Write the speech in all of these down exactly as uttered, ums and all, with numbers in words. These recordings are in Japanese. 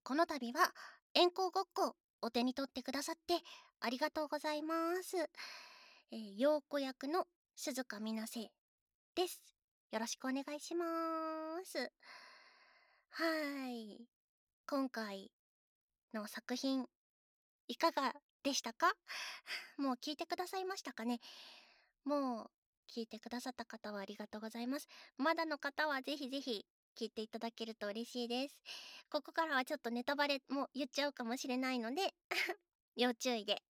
この度は円光ごっこお手に取ってくださってありがとうございます。えー、陽子役の鈴鹿みなせです。よろしくお願いします。はーい。今回の作品いかがでしたか？もう聞いてくださいましたかね？もう聞いてくださった方はありがとうございます。まだの方はぜひぜひ聞いていただけると嬉しいです。ここからはちょっとネタバレも言っちゃうかもしれないので要注意で。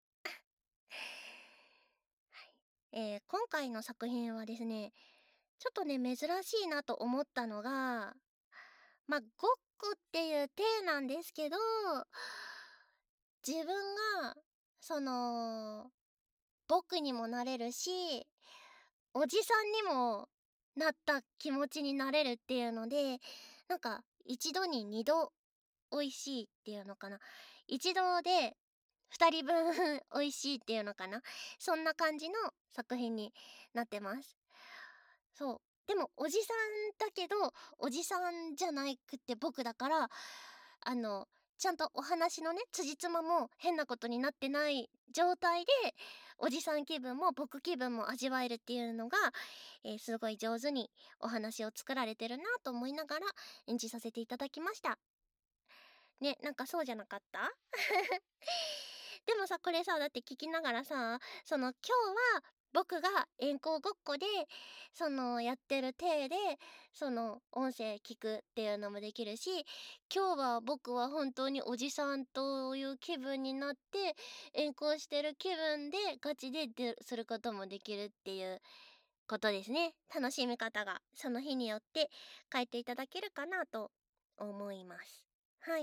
えー今回の作品はですね、ちょっとね、珍しいなと思ったのが、まあ、ごっこっていう体なんですけど、自分が、その、僕にもなれるし、おじさんにもなった気持ちになれるっていうので、なんか一度に二度美味しいっていうのかな。一度で二人分美味しいっていうのかな。そんな感じの作品になってます。そう。でもおじさんだけど、おじさんじゃないくって僕だから、あの、ちゃんとお話のね、辻褄も変なことになってない状態で、おじさん気分も僕気分も味わえるっていうのが、えーすごい上手にお話を作られてるなと思いながら演じさせていただきました。ね、なんかそうじゃなかった？でもさ、これさ、だって聞きながらさ、その今日は僕が円光ごっこで、そのやってる体で、その音声聞くっていうのもできるし、今日は僕は本当におじさんという気分になって、円光してる気分でガチでですることもできるっていうことですね。楽しみ方がその日によって変えていただけるかなと思います。はい。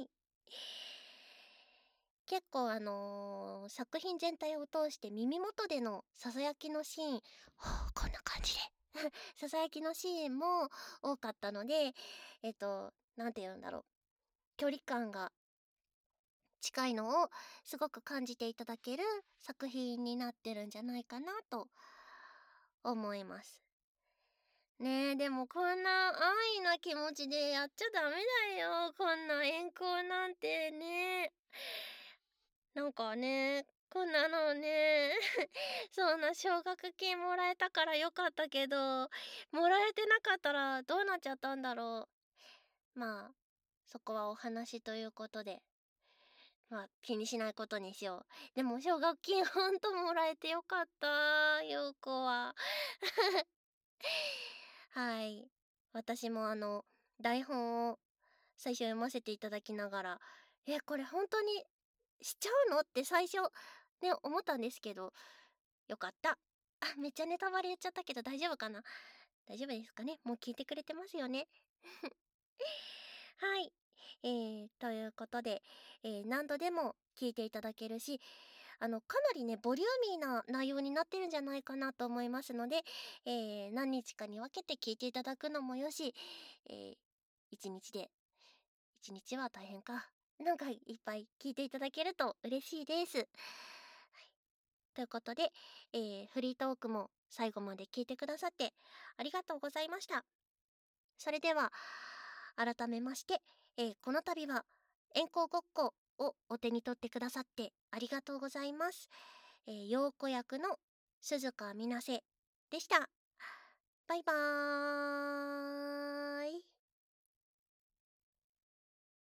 結構あのー作品全体を通して耳元でのささやきのシーン、ほうこんな感じでささやきのシーンも多かったので、えっと、なんて言うんだろう。距離感が近いのをすごく感じていただける作品になってるんじゃないかなと思います。ねえ、でもこんな安易な気持ちでやっちゃダメだよ。こんな遠行なんてね。なんかね、こんなのね、そんな奨学金もらえたからよかったけど、もらえてなかったらどうなっちゃったんだろう。まあ、そこはお話ということで、まあ気にしないことにしよう。でも奨学金ほんともらえてよかった、ようこは。はい。私もあの、台本を最初読ませていただきながら、え、これ本当にしちゃうのって最初ね、思ったんですけど、よかった。あ、めっちゃネタバレ言っちゃったけど大丈夫かな？大丈夫ですかね？もう聞いてくれてますよね？はい。えー、ということで、えー何度でも聞いていただけるし、あの、かなりね、ボリューミーな内容になってるんじゃないかなと思いますので、えー何日かに分けて聞いていただくのもよし、えー、いちにちで、いちにちは大変か。なんかいっぱい聞いていただけると嬉しいです。ということで、えーフリートークも最後まで聞いてくださってありがとうございました。それでは、改めまして、えーこの度は、円光ごっこをお手に取ってくださってありがとうございます。えー、陽子役の鈴鹿みなせでした。バイバーイ。